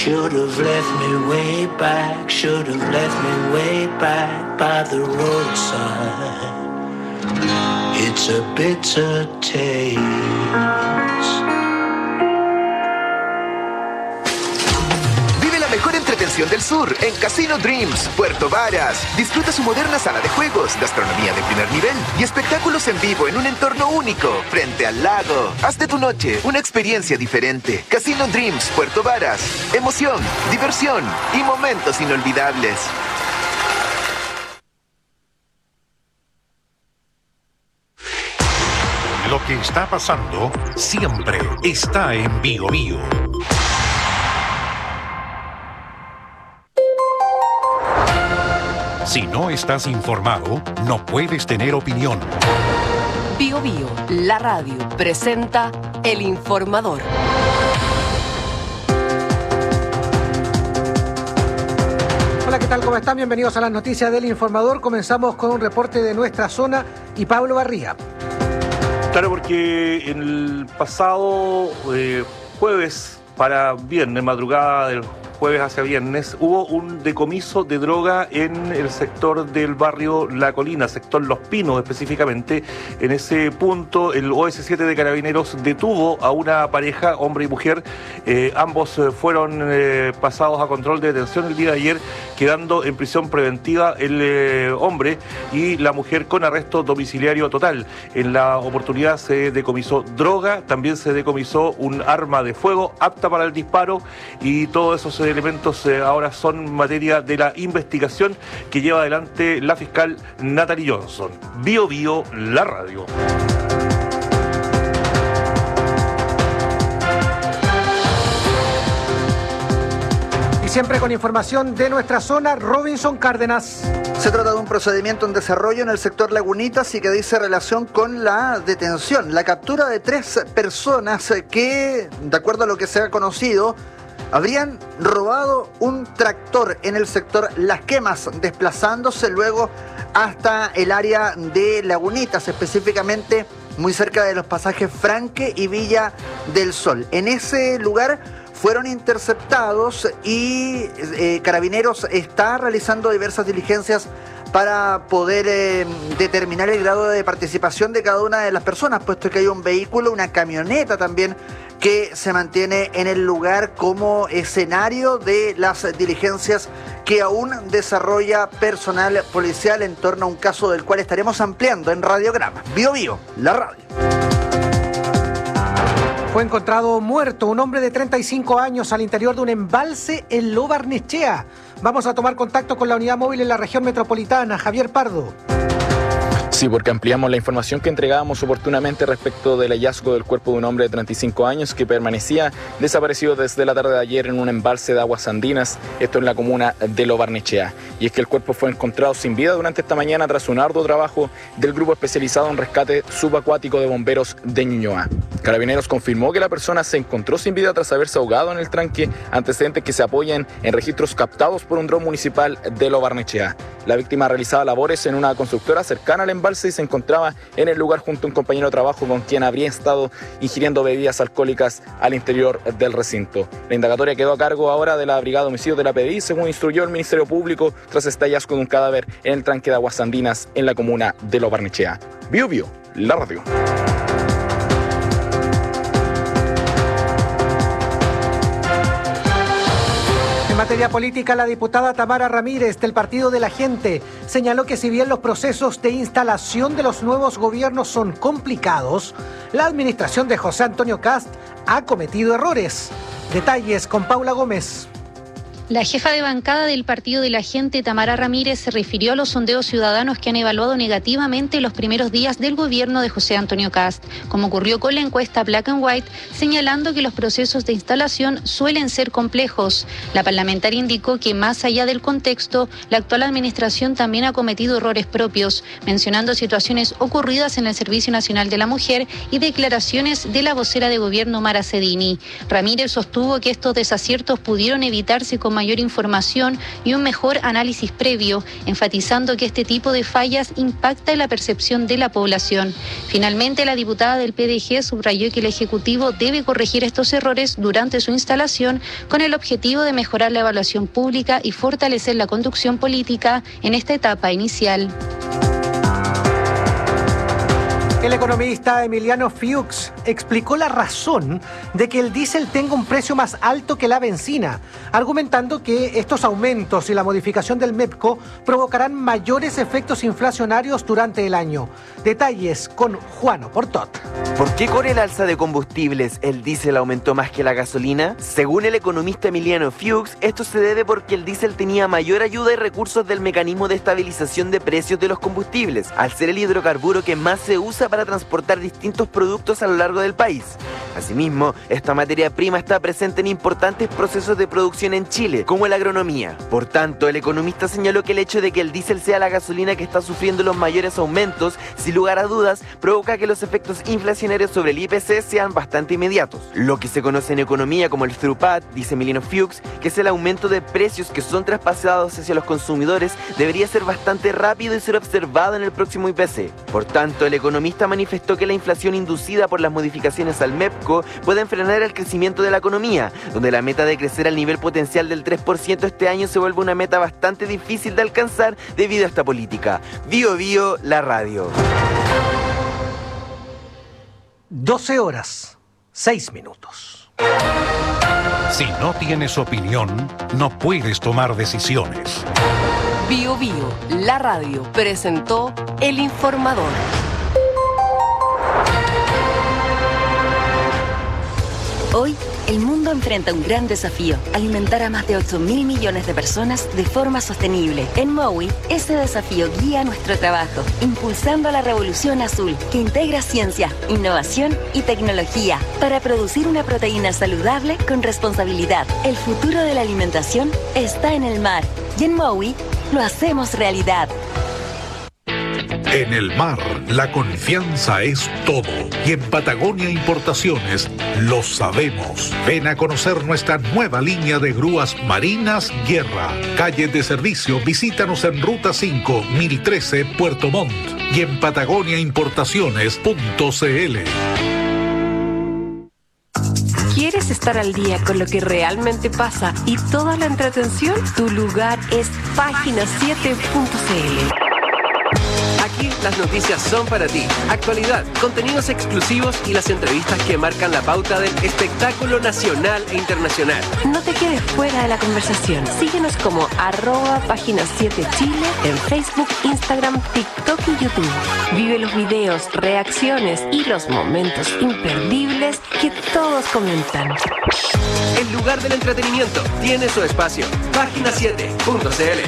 Should have left me way back, should have left me way back by the roadside. It's a bitter taste. Vive la mejor entretención del sur en Casino Dreams, Puerto Varas. Disfruta su moderna sala de juegos, gastronomía de primer nivel y espectáculos en vivo en un entorno único, frente al lago. Haz de tu noche una experiencia diferente. Casino Dreams, Puerto Varas. Emoción, diversión y momentos inolvidables. Lo que está pasando siempre está en Bio Bio. Si no estás informado, no puedes tener opinión. Bio Bio, la radio, presenta El Informador. Hola, ¿qué tal? ¿Cómo están? Bienvenidos a las noticias del Informador. Comenzamos con un reporte de nuestra zona y Pablo Barría. Claro, porque en el pasado jueves para viernes, madrugada del jueves hacia viernes, hubo un decomiso de droga en el sector del barrio La Colina, sector Los Pinos específicamente. En ese punto, el OS7 de Carabineros detuvo a una pareja, hombre y mujer. Ambos fueron pasados a control de detención el día de ayer, quedando en prisión preventiva el hombre y la mujer con arresto domiciliario total. En la oportunidad se decomisó droga, también se decomisó un arma de fuego apta para el disparo, y todos esos elementos ahora son materia de la investigación que lleva adelante la fiscal Natalie Johnson. Bio Bio, la radio. Siempre con información de nuestra zona, Robinson Cárdenas. Se trata de un procedimiento en desarrollo en el sector Lagunitas y que dice relación con la detención, la captura de 3 personas que, de acuerdo a lo que se ha conocido, habrían robado un tractor en el sector Las Quemas, desplazándose luego hasta el área de Lagunitas, específicamente muy cerca de los pasajes Franque y Villa del Sol. En ese lugar fueron interceptados y Carabineros está realizando diversas diligencias para poder determinar el grado de participación de cada una de las personas, puesto que hay un vehículo, una camioneta también, que se mantiene en el lugar como escenario de las diligencias que aún desarrolla personal policial en torno a un caso del cual estaremos ampliando en Radiograma. Bio Bio, la radio. Fue encontrado muerto un hombre de 35 años al interior de un embalse en Lo Barnechea. Vamos a tomar contacto con la unidad móvil en la región metropolitana. Javier Pardo. Sí, porque ampliamos la información que entregábamos oportunamente respecto del hallazgo del cuerpo de un hombre de 35 años que permanecía desaparecido desde la tarde de ayer en un embalse de aguas andinas, esto en la comuna de Lo Barnechea. Y es que el cuerpo fue encontrado sin vida durante esta mañana tras un arduo trabajo del grupo especializado en rescate subacuático de bomberos de Ñuñoa. Carabineros confirmó que la persona se encontró sin vida tras haberse ahogado en el tranque, antecedentes que se apoyan en registros captados por un dron municipal de Lo Barnechea. La víctima realizaba labores en una constructora cercana al embalse y se encontraba en el lugar junto a un compañero de trabajo con quien habría estado ingiriendo bebidas alcohólicas al interior del recinto. La indagatoria quedó a cargo ahora de la Brigada de Homicidios de la PDI, según instruyó el Ministerio Público, tras este hallazgo de un cadáver en el tranque de aguas andinas en la comuna de Lo Barnechea. Bio Bio, la radio. En materia política, la diputada Tamara Ramírez, del Partido de la Gente, señaló que si bien los procesos de instalación de los nuevos gobiernos son complicados, la administración de José Antonio Kast ha cometido errores. Detalles con Paula Gómez. La jefa de bancada del Partido de la Gente, Tamara Ramírez, se refirió a los sondeos ciudadanos que han evaluado negativamente los primeros días del gobierno de José Antonio Kast, como ocurrió con la encuesta Black and White, señalando que los procesos de instalación suelen ser complejos. La parlamentaria indicó que más allá del contexto, la actual administración también ha cometido errores propios, mencionando situaciones ocurridas en el Servicio Nacional de la Mujer y declaraciones de la vocera de gobierno Mara Cedini. Ramírez sostuvo que estos desaciertos pudieron evitarse con mayor información y un mejor análisis previo, enfatizando que este tipo de fallas impacta en la percepción de la población. Finalmente, la diputada del PDG subrayó que el Ejecutivo debe corregir estos errores durante su instalación con el objetivo de mejorar la evaluación pública y fortalecer la conducción política en esta etapa inicial. El economista Emiliano Fuchs explicó la razón de que el diésel tenga un precio más alto que la benzina, argumentando que estos aumentos y la modificación del MEPCO provocarán mayores efectos inflacionarios durante el año. Detalles con Juan Oportot. ¿Por qué con el alza de combustibles el diésel aumentó más que la gasolina? Según el economista Emiliano Fuchs, esto se debe porque el diésel tenía mayor ayuda y recursos del mecanismo de estabilización de precios de los combustibles, al ser el hidrocarburo que más se usa para transportar distintos productos a lo largo del país. Asimismo, esta materia prima está presente en importantes procesos de producción en Chile, como la agronomía. Por tanto, el economista señaló que el hecho de que el diésel sea la gasolina que está sufriendo los mayores aumentos, sin lugar a dudas, provoca que los efectos inflacionarios sobre el IPC sean bastante inmediatos. Lo que se conoce en economía como el throughput, dice Emiliano Fuchs, que es el aumento de precios que son traspasados hacia los consumidores, debería ser bastante rápido y ser observado en el próximo IPC. Por tanto, el economista manifestó que la inflación inducida por las modificaciones al MEPCO pueden frenar el crecimiento de la economía, donde la meta de crecer al nivel potencial del 3% este año se vuelve una meta bastante difícil de alcanzar debido a esta política. Bío Bío, la radio. 12 horas, 6 minutos. Si no tienes opinión, no puedes tomar decisiones. Bío Bío, la radio, presentó El Informador. Hoy, el mundo enfrenta un gran desafío: alimentar a más de 8.000 millones de personas de forma sostenible. En Mowi, ese desafío guía nuestro trabajo, impulsando la revolución azul, que integra ciencia, innovación y tecnología para producir una proteína saludable con responsabilidad. El futuro de la alimentación está en el mar, y en Mowi lo hacemos realidad. En el mar, la confianza es todo. Y en Patagonia Importaciones lo sabemos. Ven a conocer nuestra nueva línea de grúas marinas Guerra. Calle de servicio, visítanos en Ruta 5, 1013, Puerto Montt. Y en patagoniaimportaciones.cl. ¿Quieres estar al día con lo que realmente pasa y toda la entretención? Tu lugar es página7.cl. Aquí las noticias son para ti. Actualidad, contenidos exclusivos y las entrevistas que marcan la pauta del espectáculo nacional e internacional. No te quedes fuera de la conversación. Síguenos como @página7chile en Facebook, Instagram, TikTok y YouTube. Vive los videos, reacciones y los momentos imperdibles que todos comentan. El lugar del entretenimiento tiene su espacio. Página7.cl.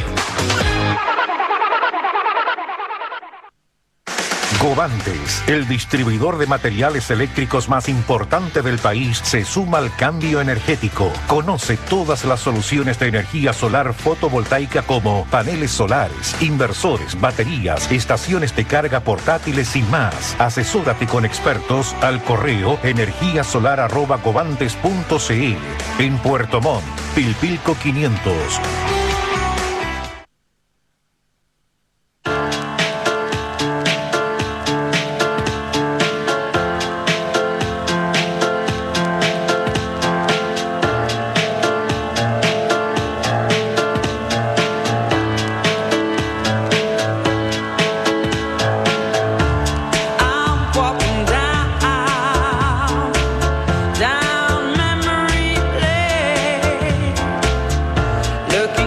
Govantes, el distribuidor de materiales eléctricos más importante del país, se suma al cambio energético. Conoce todas las soluciones de energía solar fotovoltaica como paneles solares, inversores, baterías, estaciones de carga portátiles y más. Asesórate con expertos al correo energiasolar@govantes.cl. En Puerto Montt, Pilpilco 500. Look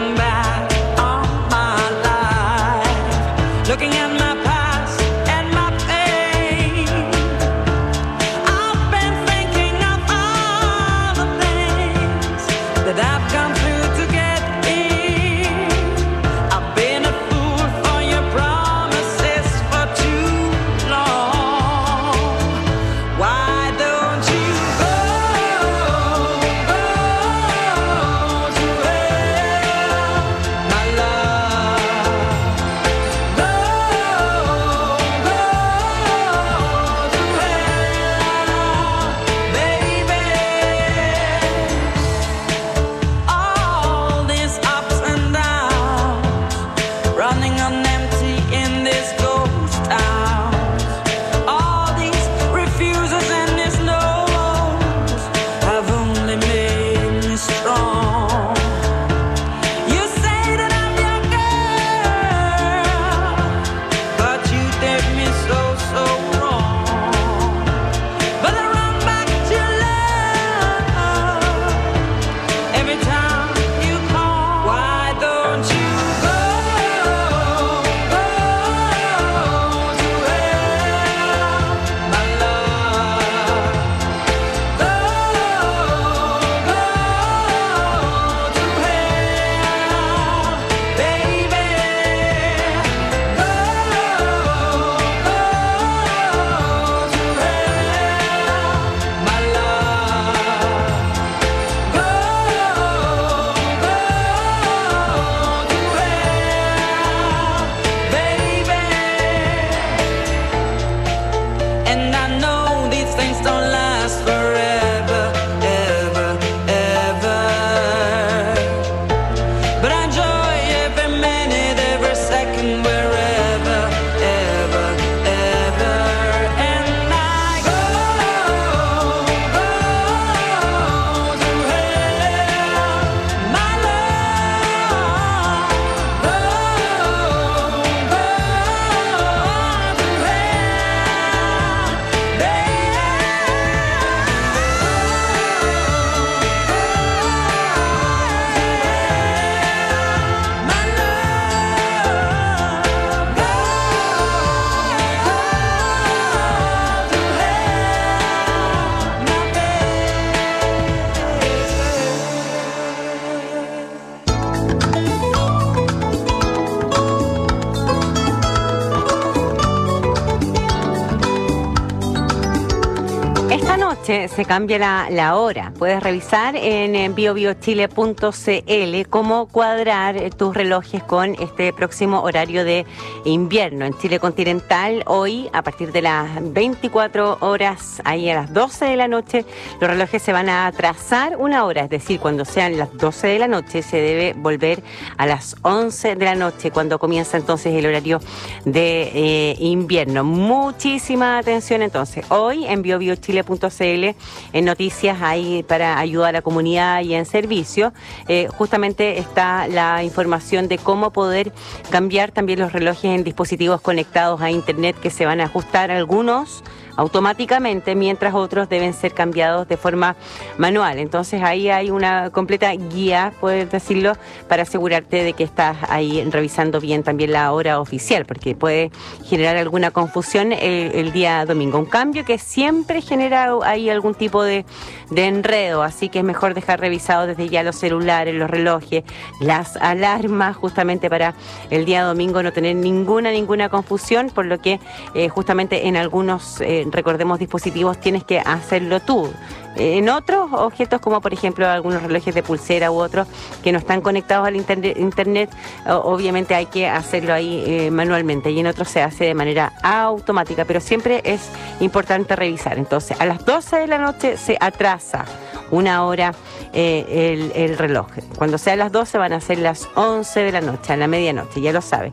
noche se cambia la hora. Puedes revisar en biobiochile.cl cómo cuadrar tus relojes con este próximo horario de invierno. En Chile continental, hoy, a partir de las 24 horas, ahí a las 12 de la noche, los relojes se van a atrasar una hora. Es decir, cuando sean las 12 de la noche, se debe volver a las 11 de la noche, cuando comienza entonces el horario de invierno. Muchísima atención entonces. Hoy en biobiochile.cl, en noticias ahí para ayudar a la comunidad y en servicio, justamente está la información de cómo poder cambiar también los relojes en dispositivos conectados a internet, que se van a ajustar algunos automáticamente, mientras otros deben ser cambiados de forma manual. Entonces ahí hay una completa guía, puedes decirlo, para asegurarte de que estás ahí revisando bien también la hora oficial, porque puede generar alguna confusión el día domingo. Un cambio que siempre genera ahí algún tipo de enredo, así que es mejor dejar revisado desde ya los celulares, los relojes, las alarmas, justamente para el día domingo no tener ninguna confusión, por lo que justamente en algunos recordemos dispositivos tienes que hacerlo tú. En otros objetos, como por ejemplo algunos relojes de pulsera u otros que no están conectados al internet, obviamente hay que hacerlo ahí manualmente, y en otros se hace de manera automática, pero siempre es importante revisar. Entonces, a las 12 de la noche se atrasa una hora el reloj. Cuando sea las 12 van a ser las 11 de la noche, a la medianoche, ya lo sabe.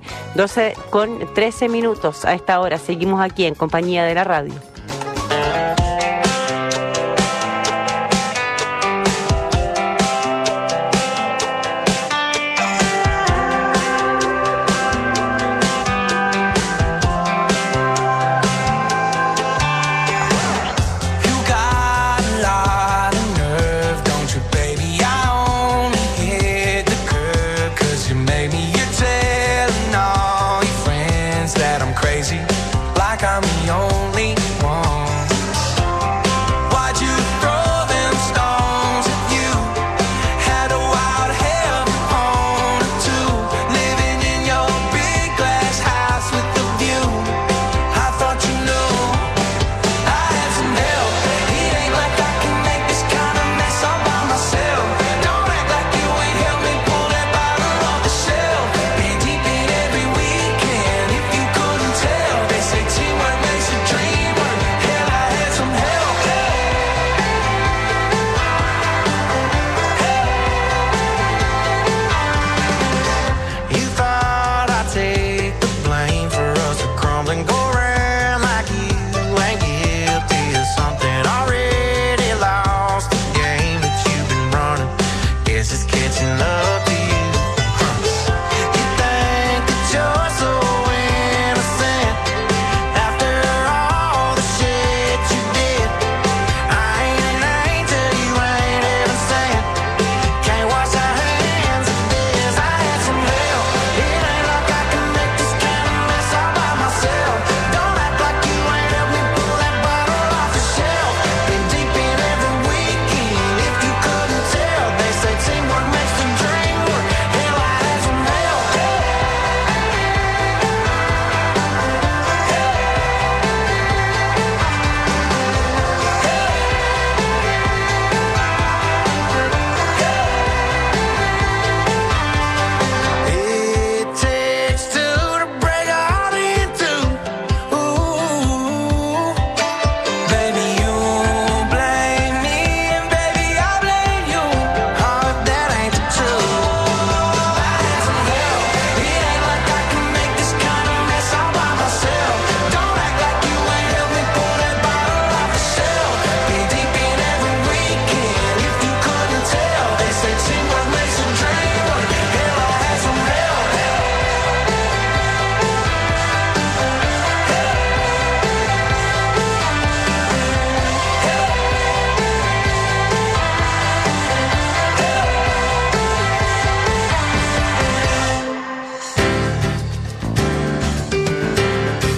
12:13 a esta hora. Seguimos aquí en compañía de la radio. Like I'm the only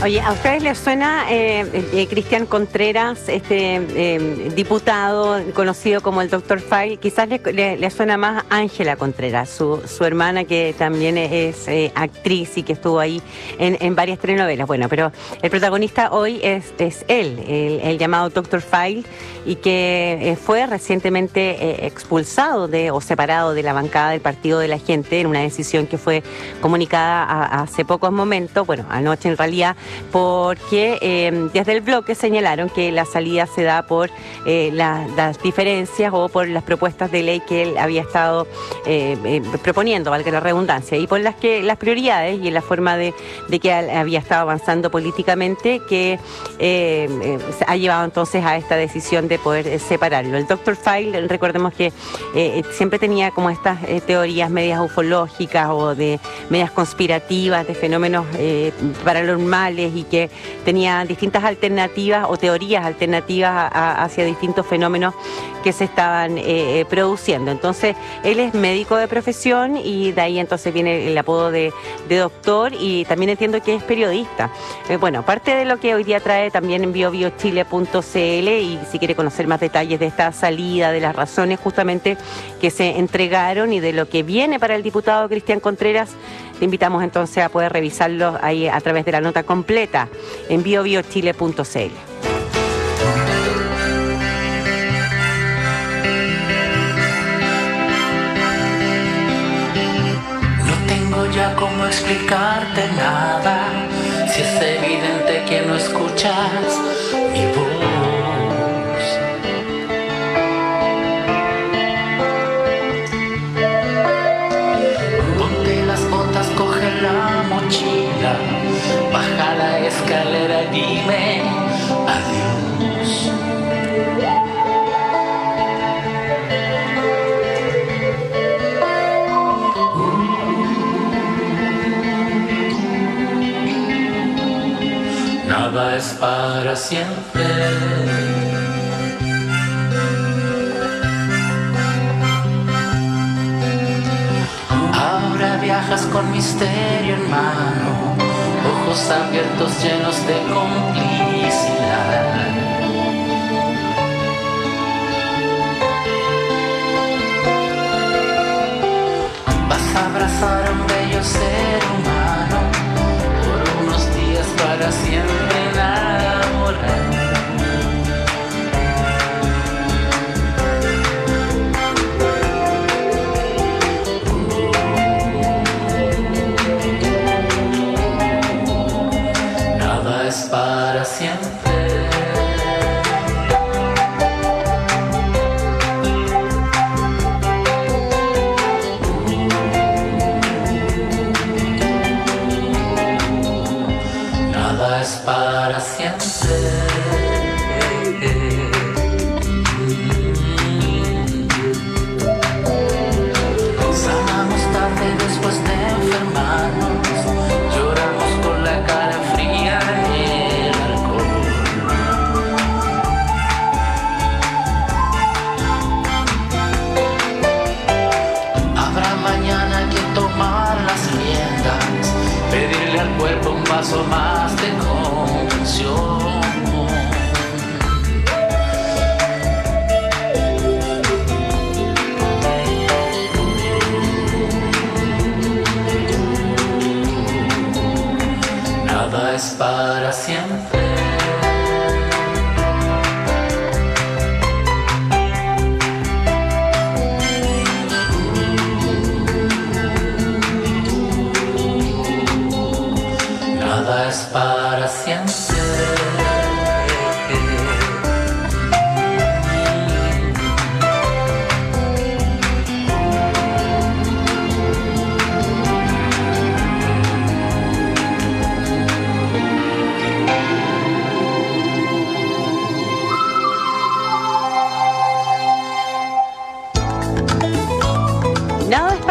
Oye, ¿a ustedes les suena Cristian Contreras, diputado conocido como el Dr. File? Quizás le suena más Ángela Contreras, su hermana, que también es actriz y que estuvo ahí en varias telenovelas. Bueno, pero el protagonista hoy es él, el llamado Dr. File, y que fue recientemente expulsado o separado de la bancada del Partido de la Gente en una decisión que fue comunicada hace pocos momentos, bueno, anoche en realidad, porque desde el bloque señalaron que la salida se da por las diferencias o por las propuestas de ley que él había estado proponiendo, valga la redundancia, y por las prioridades y en la forma de que había estado avanzando políticamente, que ha llevado entonces a esta decisión de poder separarlo. El Dr. File, recordemos que siempre tenía como estas teorías medias ufológicas o de medias conspirativas, de fenómenos paranormales, y que tenía distintas alternativas o teorías alternativas hacia distintos fenómenos que se estaban produciendo. Entonces, él es médico de profesión y de ahí entonces viene el apodo de doctor, y también entiendo que es periodista. Bueno, parte de lo que hoy día trae también en biobiochile.cl, y si quiere conocer más detalles de esta salida, de las razones justamente que se entregaron y de lo que viene para el diputado Cristian Contreras, te invitamos entonces a poder revisarlo ahí a través de la nota completa en biobiochile.cl. Ya cómo explicarte nada, si es evidente que no escuchas mi voz. Ponte las botas, coge la mochila, baja la escalera y dime adiós. Nada es para siempre. Ahora viajas con misterio en mano, ojos abiertos llenos de complicidad. Vas a abrazar a un bello ser humano por unos días para siempre enamorar. Nada es para siempre. Nada es para siempre. Sanamos tarde después de enfermarnos, lloramos con la cara fría y el alcohol. Habrá mañana que tomar las riendas, pedirle al cuerpo un vaso más de confusión. Nada es para siempre. Nada es para siempre.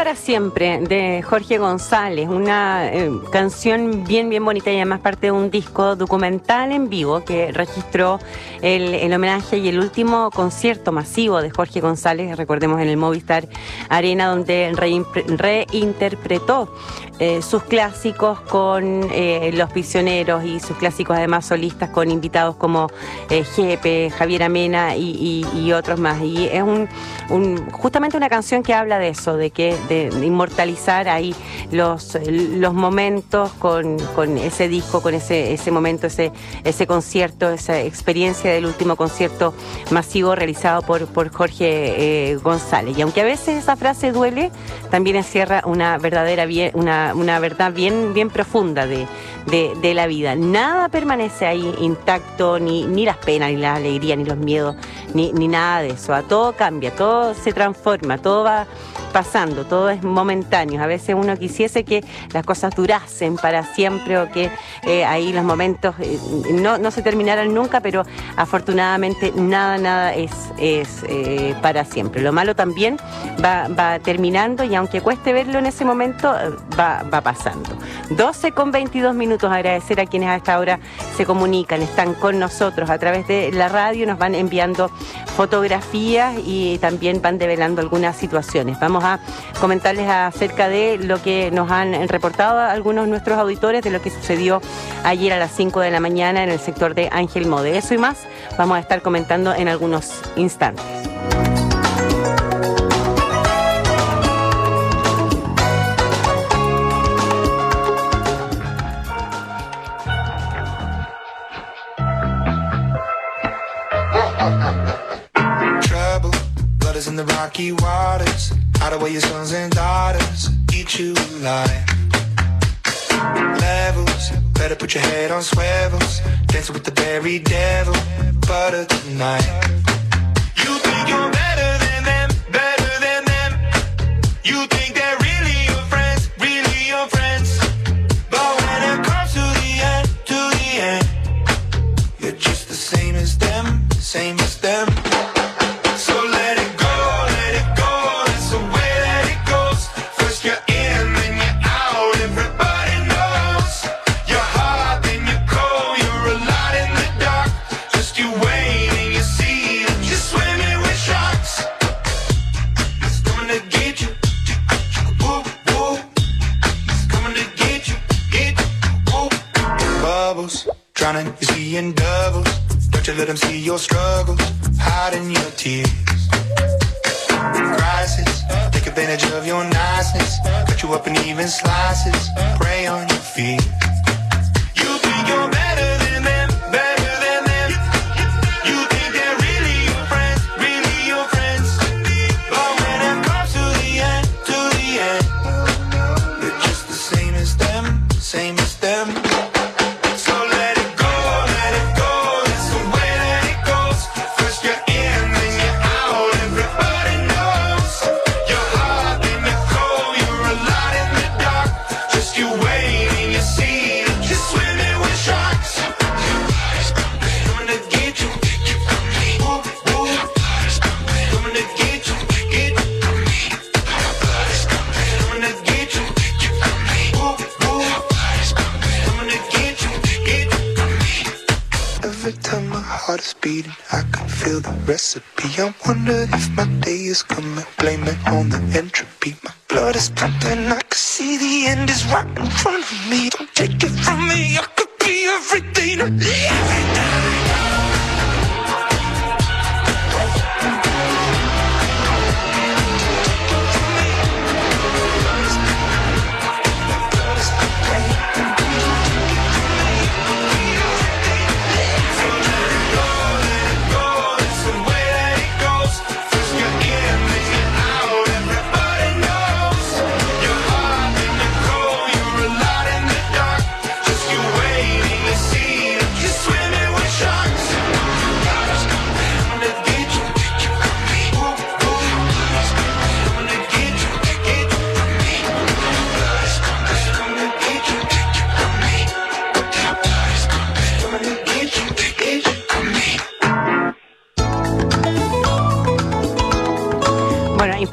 para siempre, de Jorge González, una canción bien bonita y además parte de un disco documental en vivo que registró el homenaje y el último concierto masivo de Jorge González, recordemos en el Movistar Arena, donde reinterpretó sus clásicos con Los Prisioneros y sus clásicos además solistas con invitados como Jepe, Javier Amena y otros más. Y es justamente una canción que habla de eso, de inmortalizar ahí los momentos con ese disco, con ese momento, ese concierto, esa experiencia del último concierto masivo realizado por Jorge González. Y aunque a veces esa frase duele, también encierra una verdad bien profunda de la vida. Nada permanece ahí intacto, ni las penas, ni la alegría, ni los miedos, ni nada de eso. Todo cambia, todo se transforma, todo va pasando, todo es momentáneo. A veces uno quisiese que las cosas durasen para siempre o que ahí los momentos no se terminaran nunca, pero afortunadamente nada es para siempre. Lo malo también va terminando y aunque cueste verlo en ese momento, va pasando. 12:22. Agradecer a quienes a esta hora se comunican, están con nosotros a través de la radio, nos van enviando fotografías y también van develando algunas situaciones. Vamos a comentarles acerca de lo que nos han reportado algunos de nuestros auditores de lo que sucedió ayer a las 5 de la mañana en el sector de Ángel Mo. De eso y más vamos a estar comentando en algunos instantes. Trouble, blood is in the rocky waters. Hide away your sons and daughters, eat you alive. Levels, better put your head on swivels. Dancing with the very devil, butter tonight. You think you're better than them, better than them. You think they're really your friends, really your friends. But when it comes to the end, you're just the same as them, same as them. So let it go, that's the way that it goes. First you're in, then you're out, everybody knows. You're hot, then you're cold, you're a lot in the dark. Just you wait and you see that you're swimming with sharks. It's coming to get you, woo, woo. It's coming to get you, woo. Bubbles, drowning, you're seeing doubles. Don't you let them see your struggles, hiding your tears. Crisis, take advantage of your niceness. Cut you up in even slices, prey on your feet. You think you're better than them, better than them. You think they're really your friends, really your friends. But when it comes to the end, you're just the same as them, same as them. So let it go, that's the way that it goes. First you're in, then you're out, everybody knows. You're hot, then you're cold, you're a lot in the dark. Just you wait and you see that you're swimming with sharks. Coming to get you, woo, woo. Coming to get you, coming to get you, woo, woo. Coming to get you, Every time my heart is beating, I can feel the recipe. I wonder if my day is coming, blame it on the entropy. My blood is pumping, I can see the end is right in front of me. Don't take it from me, I could be everything, everything. Just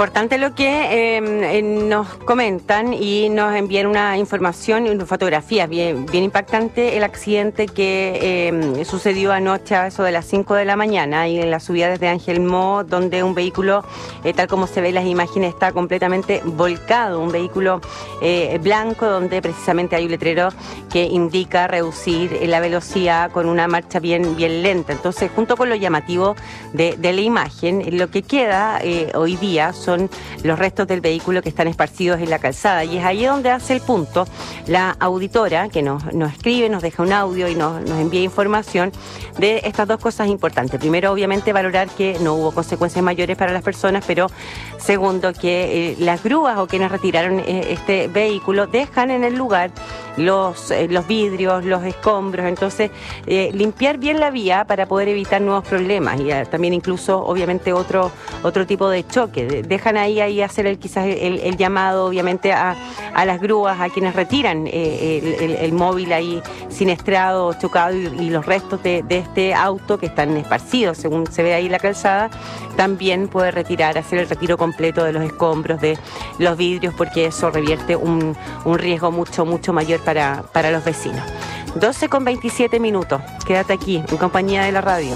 Importante lo que nos comentan y nos envían una información y unas fotografías bien impactante. El accidente que sucedió anoche a eso de las 5 de la mañana y en la subida desde Ángel Mo, donde un vehículo, tal como se ve en las imágenes, está completamente volcado. Un vehículo blanco donde precisamente hay un letrero que indica reducir la velocidad con una marcha bien lenta. Entonces, junto con lo llamativo de la imagen, lo que queda hoy día son los restos del vehículo que están esparcidos en la calzada, y es ahí donde hace el punto la auditora que nos escribe, nos deja un audio y nos envía información de estas dos cosas importantes. Primero, obviamente, valorar que no hubo consecuencias mayores para las personas, pero segundo, que las grúas o quienes retiraron este vehículo dejan en el lugar los vidrios, los escombros. Entonces, limpiar bien la vía para poder evitar nuevos problemas y también incluso, obviamente, otro tipo de choque. Dejan ahí hacer quizás el llamado, obviamente, a las grúas, a quienes retiran el móvil ahí siniestrado, chocado y los restos de este auto que están esparcidos, según se ve ahí en la calzada. También puede hacer el retiro completo de los escombros, de los vidrios, porque eso revierte un riesgo mucho mayor para los vecinos. 12:27. Quédate aquí, en compañía de la radio.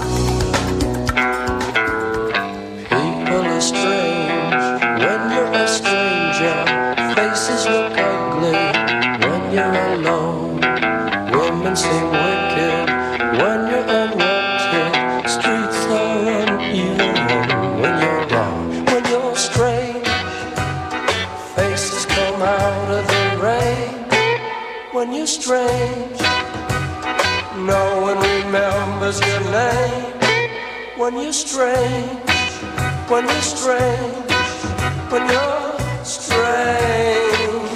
People are strange when you're a stranger. Faces look ugly when you're alone. Women seem wicked when you're unwanted. Streets are uneven when you're down. When you're strange, faces come out of the rain. When you're strange, no one remembers your name. When you're strange, when you're strange, when you're strange.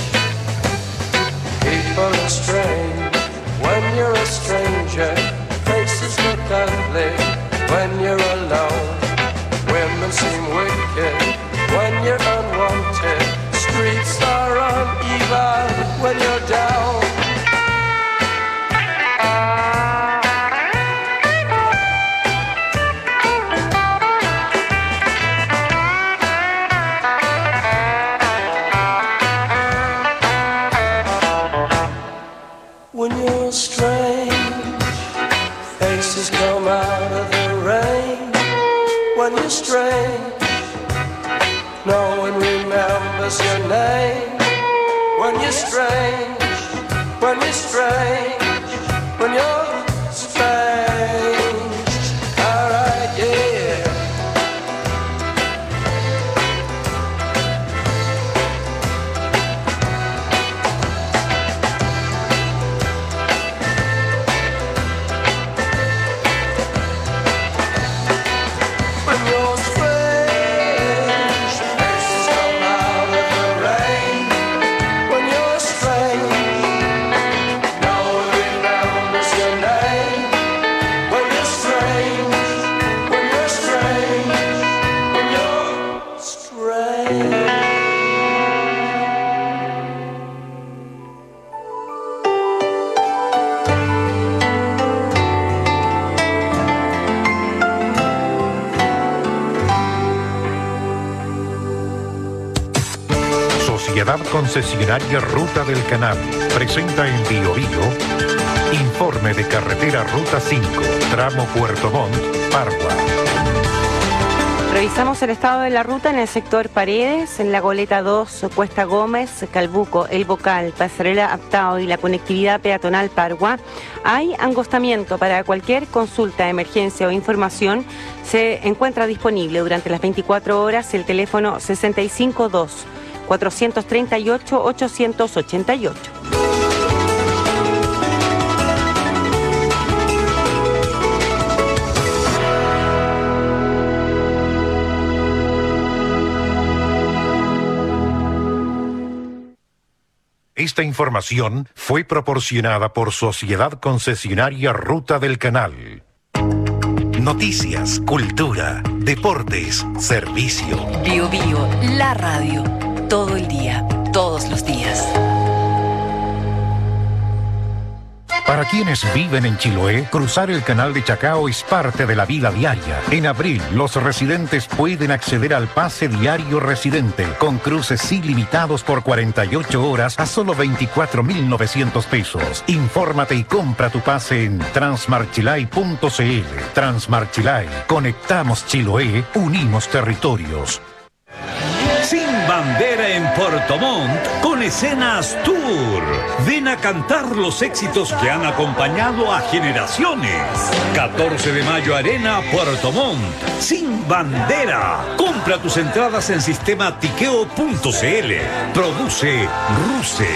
People are strange when you're a stranger. Faces look ugly when you're alone. Women seem wicked when you're unwanted. Streets are uneven when you're down. When you're strange, faces come out of the rain. When you're strange, no one remembers your name. When you're strange, when you're strange, when you're strange. All right, yeah. When you're strange, faces come out of the rain. When you're strange, no one remembers your name. When you're strange, when you're strange, when you're strange. Sociedad Concesionaria Ruta del Canal presenta en Bio informe de carretera Ruta 5, tramo Puerto Montt, Pargua. Revisamos el estado de la ruta en el sector Paredes, en la Goleta 2, Cuesta Gómez, Calbuco, El Bocal, Pasarela Aptao y la conectividad peatonal Pargua. Hay angostamiento. Para cualquier consulta, emergencia o información se encuentra disponible durante las 24 horas el teléfono 652-438-888. Esta información fue proporcionada por Sociedad Concesionaria Ruta del Canal. Noticias, cultura, deportes, servicio. Bio, la radio. Todo el día, todos los días. Para quienes viven en Chiloé, cruzar el canal de Chacao es parte de la vida diaria. En abril, los residentes pueden acceder al pase diario residente, con cruces ilimitados por 48 horas a solo 24.900 pesos. Infórmate y compra tu pase en transmarchilay.cl. Transmarchilay. Conectamos Chiloé, unimos territorios. Sin bandera en Puerto Montt con Escenas Tour. Ven a cantar los éxitos que han acompañado a generaciones. 14 de mayo Arena Puerto Montt. Sin bandera. Compra tus entradas en sistema tiqueo.cl. Produce Ruse.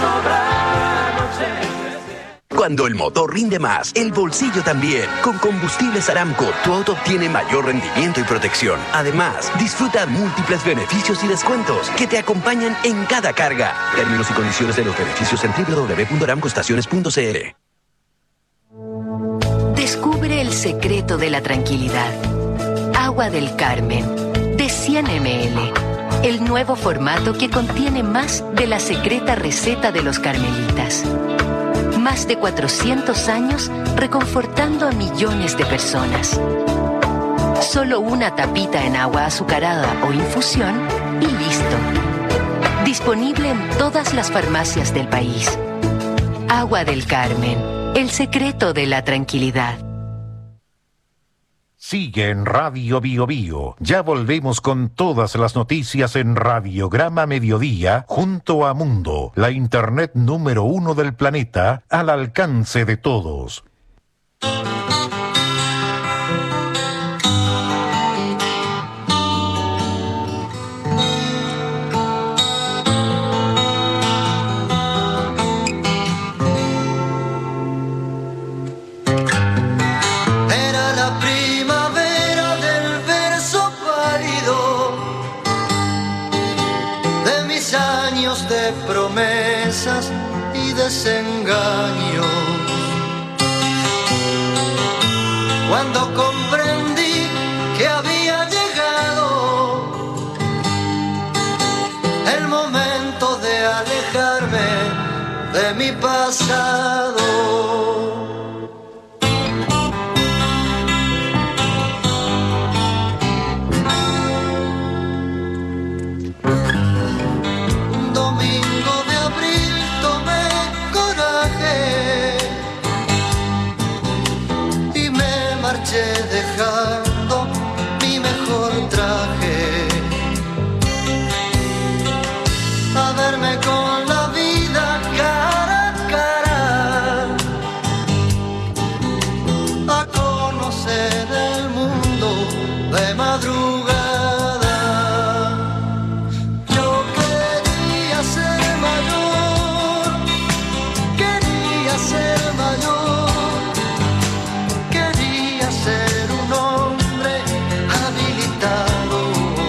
Cuando el motor rinde más, el bolsillo también. Con Combustibles Aramco, tu auto obtiene mayor rendimiento y protección. Además, disfruta múltiples beneficios y descuentos que te acompañan en cada carga. Términos y condiciones de los beneficios en www.aramcoestaciones.cl. Descubre el secreto de la tranquilidad. Agua del Carmen, de 100 ml. El nuevo formato que contiene más de la secreta receta de los carmelitas. Más de 400 años reconfortando a millones de personas. Solo una tapita en agua azucarada o infusión y listo. Disponible en todas las farmacias del país. Agua del Carmen, el secreto de la tranquilidad. Sigue en Radio Bio Bio. Ya volvemos con todas las noticias en Radiograma Mediodía junto a Mundo, la internet número 1 del planeta, al alcance de todos. Promesas y desengaños. Cuando comprendí que había llegado el momento de alejarme de mi pasado. Dejando mi mejor traje, a verme con la vida cara a cara, a conocer el mundo de madrugada. Yo quería ser mayor, quería ser mayor. Ser un hombre habilitado.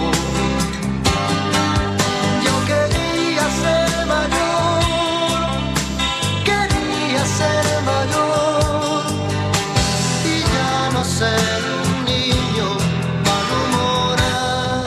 Yo quería ser mayor, quería ser mayor y ya no ser un niño malhumorado.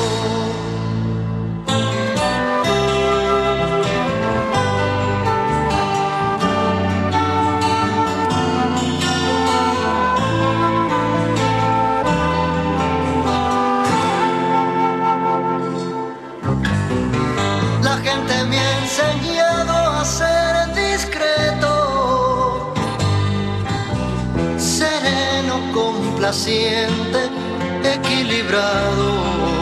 La gente me ha enseñado a ser discreto, sereno, complaciente, equilibrado.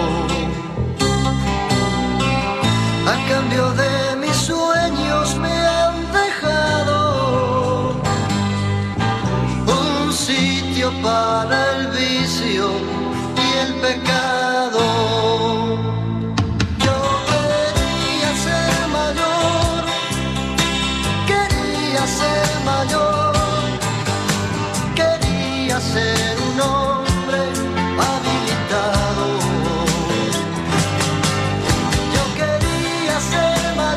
A cambio de mis sueños me han dejado un sitio para el vicio y el pecado. Ser mayor, quería ser un hombre habilitado. Yo quería ser mayor.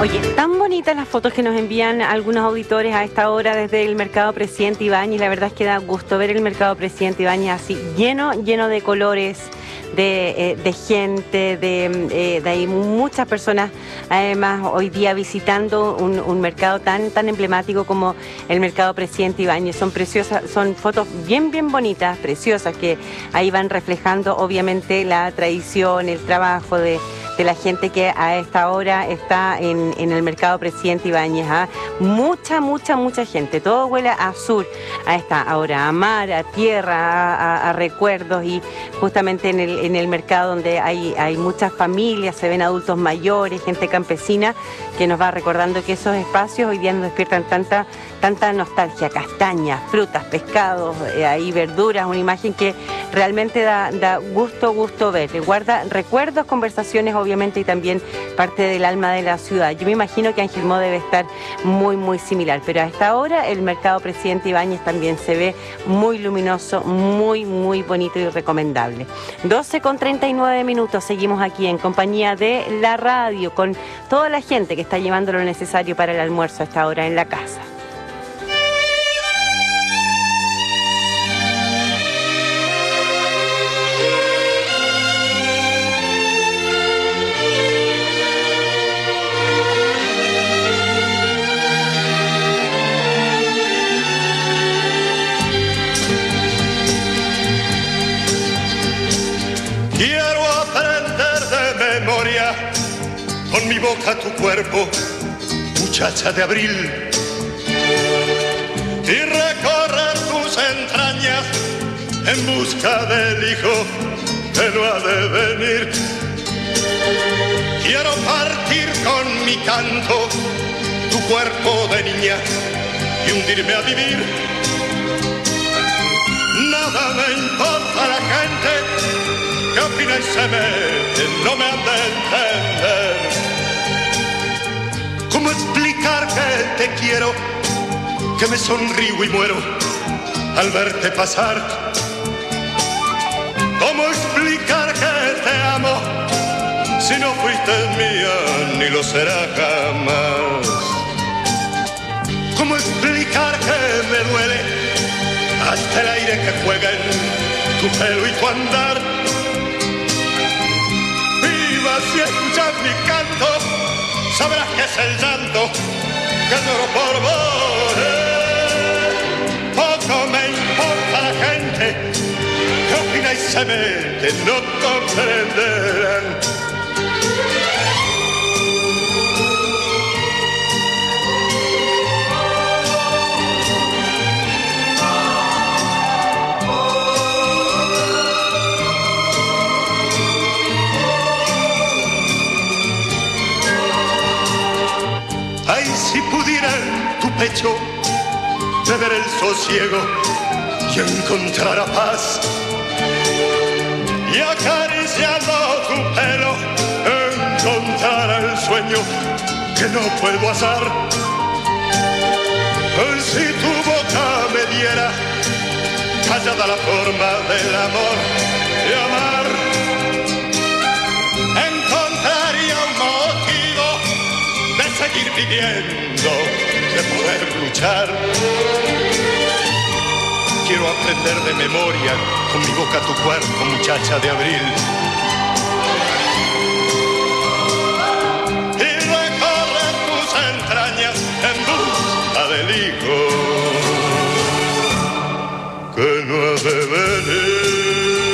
Oye, tan bonitas las fotos que nos envían algunos auditores a esta hora desde el Mercado Presidente Ibáñez. La verdad es que da gusto ver el Mercado Presidente Ibáñez así lleno de colores, de gente, de ahí muchas personas además hoy día visitando un mercado tan emblemático como el Mercado Presidente Ibáñez. Son preciosas, son fotos bien bonitas, preciosas, que ahí van reflejando obviamente la tradición, el trabajo de la gente que a esta hora está en el Mercado Presidente Ibáñez. Mucha gente, todo huele a sur a esta hora, a mar, a tierra, a recuerdos, y justamente en el mercado donde hay muchas familias, se ven adultos mayores, gente campesina, que nos va recordando que esos espacios hoy día nos despiertan tanta nostalgia, castañas, frutas, pescados, ahí verduras, una imagen que realmente da gusto ver, guarda recuerdos, conversaciones obviamente, y también parte del alma de la ciudad. Yo me imagino que Angelmó debe estar muy similar, pero a esta hora el Mercado Presidente Ibáñez también se ve muy luminoso, muy bonito y recomendable. 12:39, seguimos aquí en compañía de la radio, con toda la gente que está llevando lo necesario para el almuerzo a esta hora en la casa. Quiero aprender de memoria con mi boca tu cuerpo, muchacha de abril, y recorrer tus entrañas en busca del hijo que no ha de venir. Quiero partir con mi canto tu cuerpo de niña y hundirme a vivir. Nada me importa la gente que opina y se mete, no me han de entender. ¿Cómo explicar que te quiero, que me sonrío y muero al verte pasar? ¿Cómo explicar que te amo si no fuiste mía ni lo será jamás? ¿Cómo explicar que me duele hasta el aire que juega en tu pelo y tu andar? Si escuchas mi canto, sabrás que es el llanto que lloro por vos. Poco me importa la gente que opina y se mete, no comprenderán. Ay, si pudiera en tu pecho beber el sosiego y encontrar paz, y acariciando tu pelo encontrar el sueño que no puedo asar. Ay, si tu boca me diera callada la forma del amor y amar, encontraría un motivo de seguir viviendo, de poder luchar. Quiero aprender de memoria con mi boca tu cuerpo, muchacha de abril, y recorrer tus entrañas en busca del hijo que no ha de venir.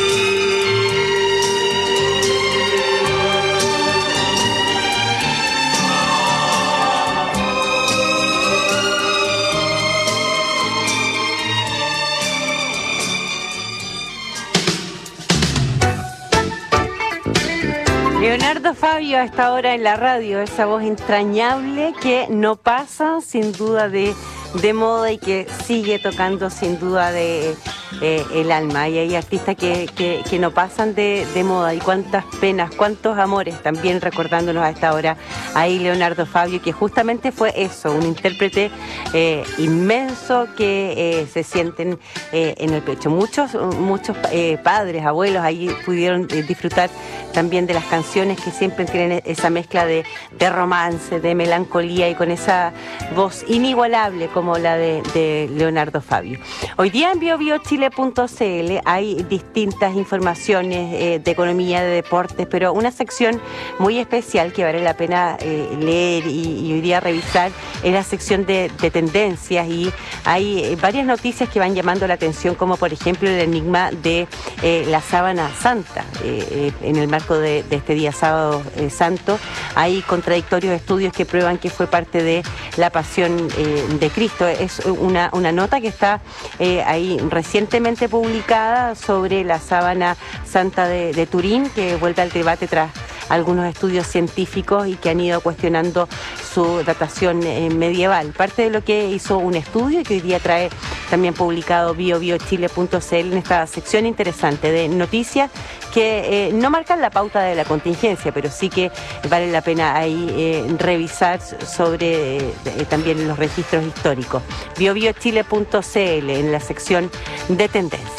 Leonardo Fabio a esta hora en la radio, esa voz entrañable que no pasa sin duda de moda y que sigue tocando sin duda de el alma. Y hay artistas que no pasan de moda, y cuántas penas, cuántos amores, también recordándonos a esta hora ahí Leonardo Fabio, que justamente fue eso, un intérprete inmenso que se sienten en el pecho. Muchos padres, abuelos ahí pudieron disfrutar también de las canciones que siempre tienen esa mezcla de romance, de melancolía, y con esa voz inigualable como la de Leonardo Fabio. Hoy día en biobiochile.cl hay distintas informaciones de economía, de deportes, pero una sección muy especial que vale la pena leer y hoy día revisar es la sección de tendencias, y hay varias noticias que van llamando la atención, como por ejemplo el enigma de la sábana santa. En el marco de este día sábado santo hay contradictorios estudios que prueban que fue parte de la pasión de Cristo. Es una nota que está ahí recientemente publicada sobre la sábana santa de Turín, que vuelve al debate tras algunos estudios científicos y que han ido cuestionando su datación medieval. Parte de lo que hizo un estudio y que hoy día trae también publicado biobiochile.cl en esta sección interesante de noticias que no marcan la pauta de la contingencia, pero sí que vale la pena ahí revisar sobre también los registros históricos. biobiochile.cl en la sección de tendencias.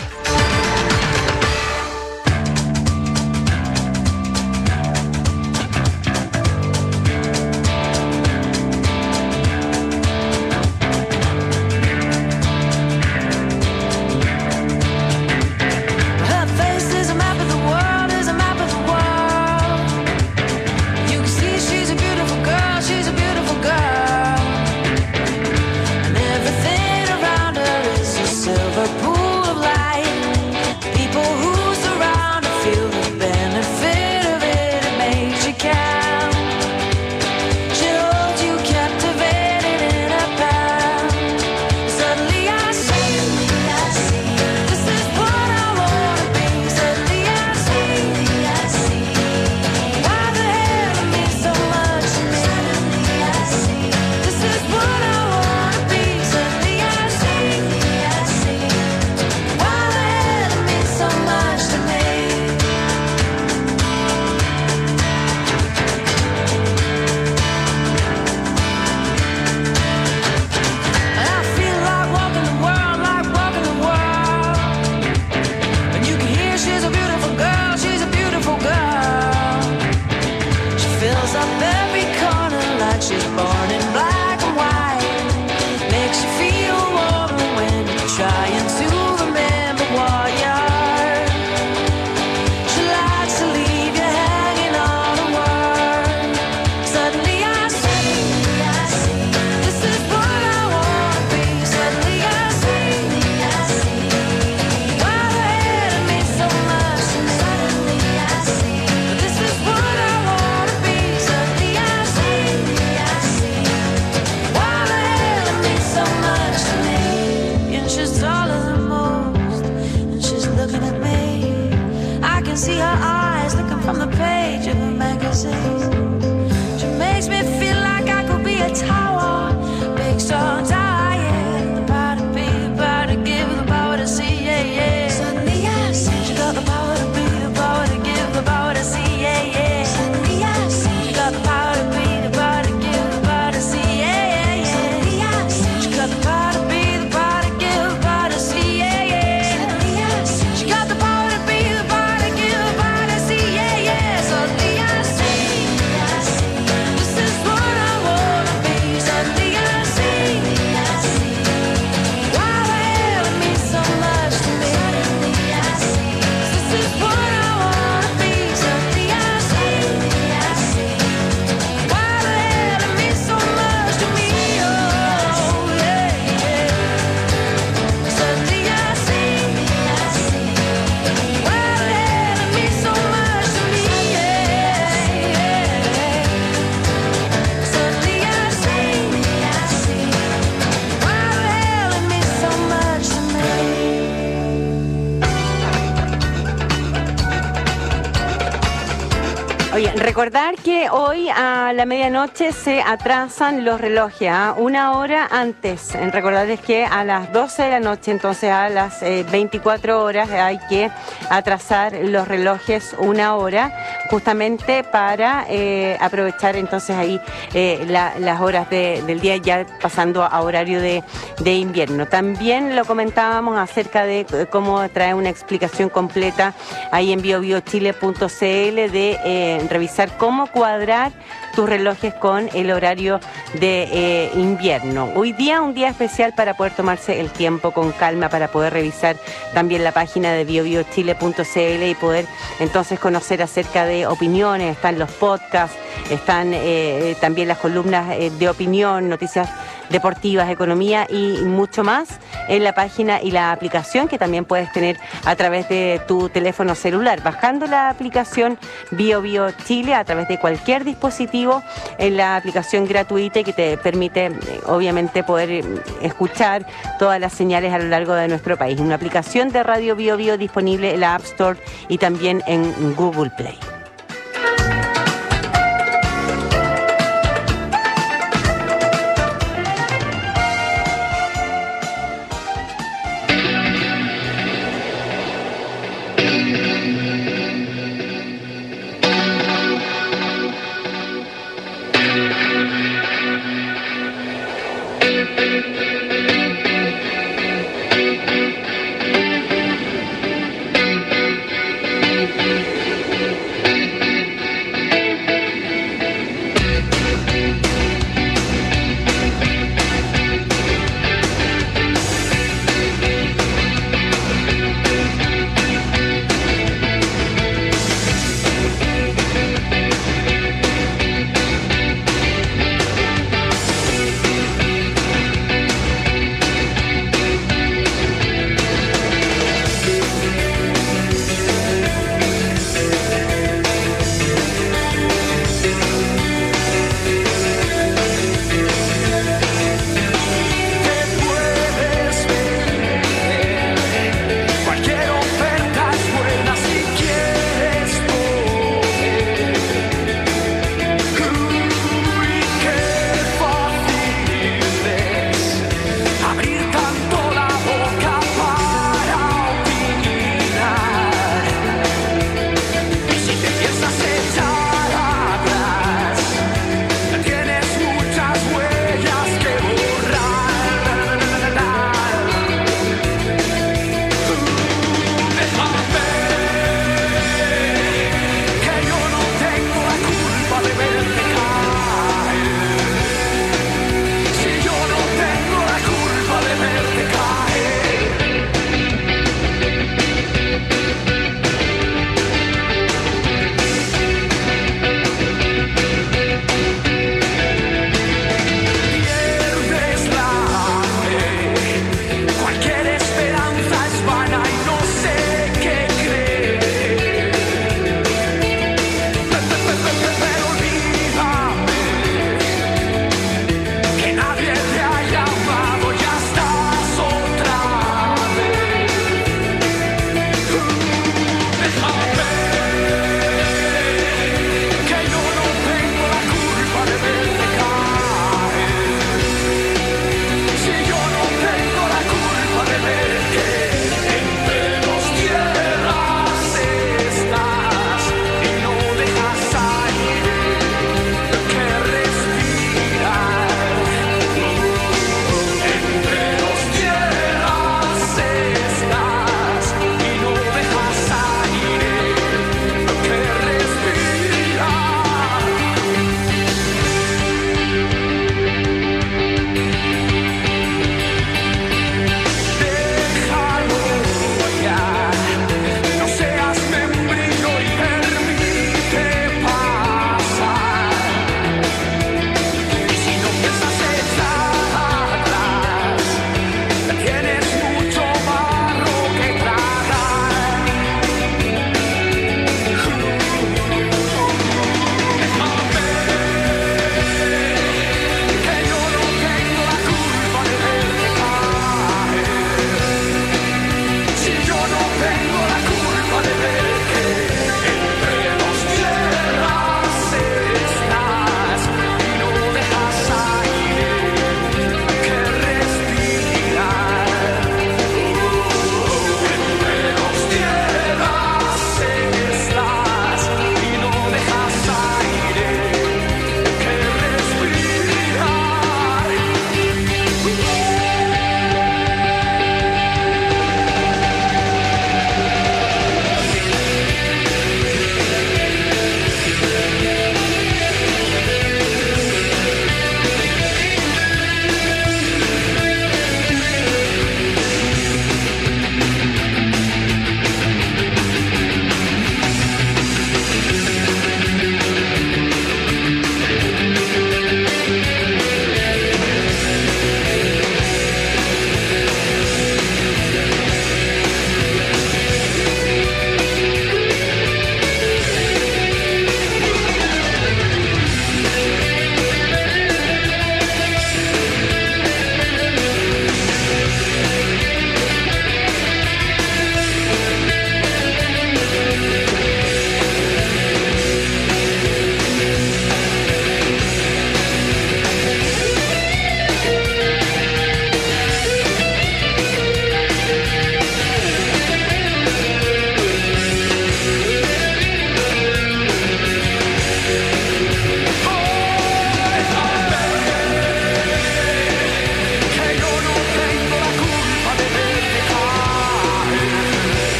Oye, recordar que hoy a la medianoche se atrasan los relojes, una hora antes. Recordarles que a las 12 de la noche, entonces a las 24 horas, hay que atrasar los relojes una hora, justamente para aprovechar entonces ahí las horas del día, ya pasando a horario de invierno. También lo comentábamos acerca de cómo trae una explicación completa ahí en biobiochile.cl de revisar cómo cuadrar tus relojes con el horario de invierno. Hoy día un día especial para poder tomarse el tiempo con calma, para poder revisar también la página de biobiochile.cl y poder entonces conocer acerca de opiniones. Están los podcasts, están también las columnas de opinión, noticias deportivas, economía y mucho más en la página y la aplicación que también puedes tener a través de tu teléfono celular, bajando la aplicación BioBio Chile a través de cualquier dispositivo, en la aplicación gratuita y que te permite obviamente poder escuchar todas las señales a lo largo de nuestro país. Una aplicación de Radio BioBio disponible en la App Store y también en Google Play.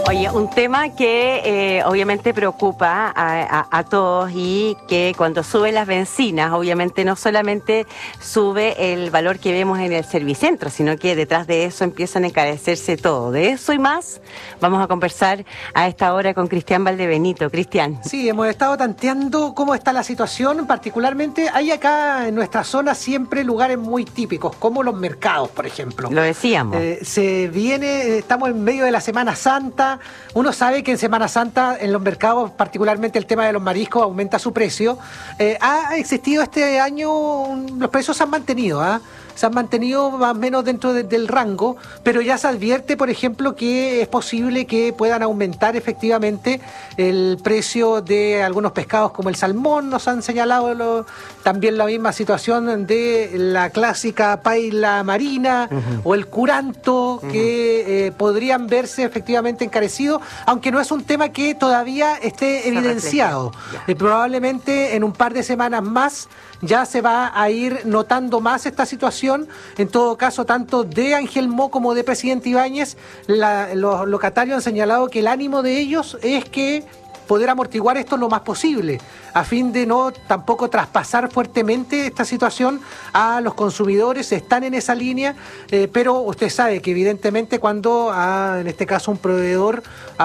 Oye, un tema que obviamente preocupa a todos y que cuando suben las bencinas, obviamente no solamente sube el valor que vemos en el Servicentro, sino que detrás de eso empiezan a encarecerse todo. De eso y más vamos a conversar a esta hora con Cristian Valdebenito. Cristian. Sí, hemos estado tanteando cómo está la situación, particularmente hay acá en nuestra zona siempre lugares muy típicos, como los mercados, por ejemplo. Lo decíamos. Estamos en medio de la Semana Santa. Uno sabe que en Semana Santa en los mercados, particularmente el tema de los mariscos, aumenta su precio. Ha existido este año, los precios se han mantenido, se han mantenido más o menos dentro del rango, pero ya se advierte, por ejemplo, que es posible que puedan aumentar efectivamente el precio de algunos pescados como el salmón. Nos han señalado también la misma situación de la clásica paila marina o el curanto, que podrían verse efectivamente encarecidos, aunque no es un tema que todavía esté evidenciado. Probablemente en un par de semanas más ya se va a ir notando más esta situación. En todo caso, tanto de Ángel Mo como de Presidente Ibáñez, los locatarios han señalado que el ánimo de ellos es que poder amortiguar esto lo más posible, a fin de no tampoco traspasar fuertemente esta situación a los consumidores. Están en esa línea, pero usted sabe que evidentemente cuando en este caso un proveedor,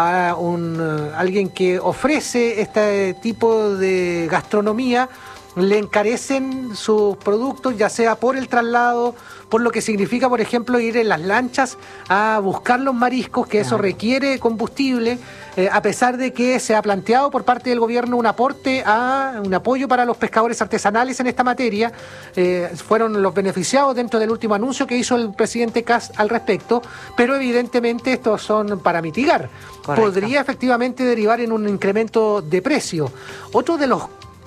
alguien que ofrece este tipo de gastronomía, le encarecen sus productos, ya sea por el traslado, por lo que significa, por ejemplo, ir en las lanchas a buscar los mariscos, que eso requiere combustible, a pesar de que se ha planteado por parte del gobierno un apoyo para los pescadores artesanales en esta materia. Fueron los beneficiados dentro del último anuncio que hizo el presidente Kast al respecto, pero evidentemente estos son para mitigar. Correcto. Podría efectivamente derivar en un incremento de precio. Otro de los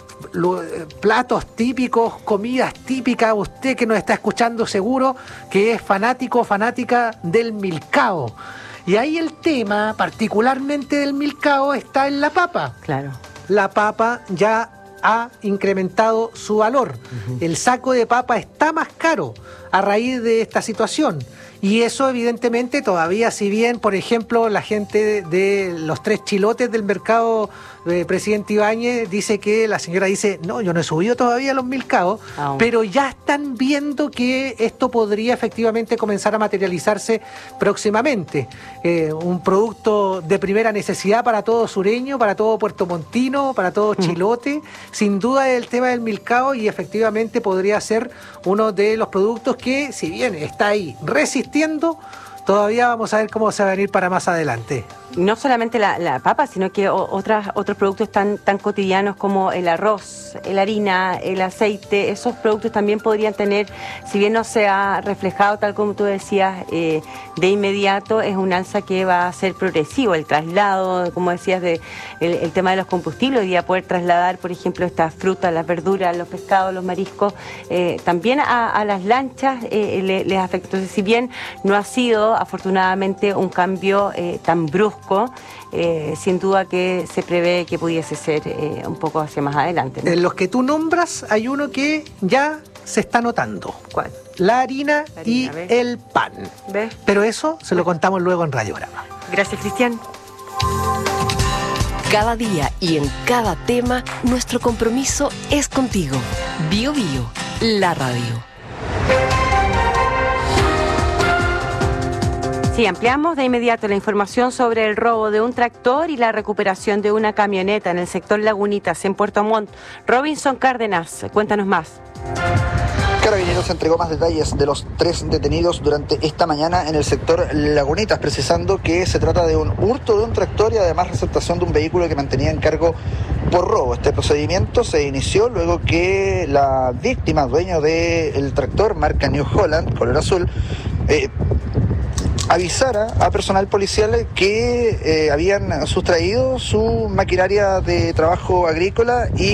platos típicos, comidas típicas, usted que nos está escuchando seguro que es fanático o fanática del milcao. Y ahí el tema, particularmente del milcao, está en la papa. Claro. La papa ya ha incrementado su valor. El saco de papa está más caro a raíz de esta situación. Y eso evidentemente todavía, si bien, por ejemplo, la gente de los 3 chilotes del mercado Presidente Ibáñez dice que la señora dice, no, yo no he subido todavía los milcaos, pero ya están viendo que esto podría efectivamente comenzar a materializarse próximamente. Un producto de primera necesidad para todo sureño, para todo puertomontino, para todo chilote. Sin duda el tema del milcao, y efectivamente podría ser uno de los productos que, si bien está ahí resistiendo, todavía vamos a ver cómo se va a venir para más adelante. No solamente la papa, sino que otros productos tan cotidianos como el arroz, la harina, el aceite, esos productos también podrían tener, si bien no se ha reflejado tal como tú decías, de inmediato, es un alza que va a ser progresivo. El traslado, como decías, el tema de los combustibles, hoy día poder trasladar, por ejemplo, estas frutas, las verduras, los pescados, los mariscos, también a las lanchas les afecta. Entonces, si bien no ha sido, afortunadamente, un cambio tan brusco, sin duda que se prevé que pudiese ser un poco hacia más adelante, ¿no? En los que tú nombras hay uno que ya se está notando. ¿Cuál? La harina y el pan. ¿Ves? Pero eso se lo contamos luego en Radiograma. Gracias, Cristian. Cada día y en cada tema, nuestro compromiso es contigo. Bio Bio, la radio. Sí, ampliamos de inmediato la información sobre el robo de un tractor y la recuperación de una camioneta en el sector Lagunitas, en Puerto Montt. Robinson Cárdenas, cuéntanos más. Carabineros entregó más detalles de los 3 detenidos durante esta mañana en el sector Lagunitas, precisando que se trata de un hurto de un tractor y además receptación de un vehículo que mantenía en cargo por robo. Este procedimiento se inició luego que la víctima, dueño del tractor, marca New Holland, color azul, avisara a personal policial que habían sustraído su maquinaria de trabajo agrícola y